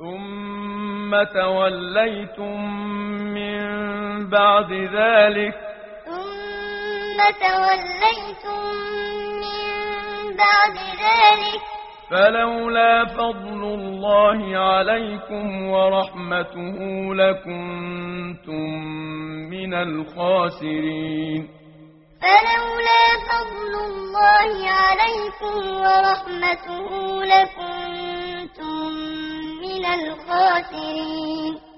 ثم توليتم من بعد ذلك فلولا فضل الله عليكم ورحمته لكنتم من الخاسرين. فلولا فضل الله عليكم ورحمته لكنتم من الخاسرين.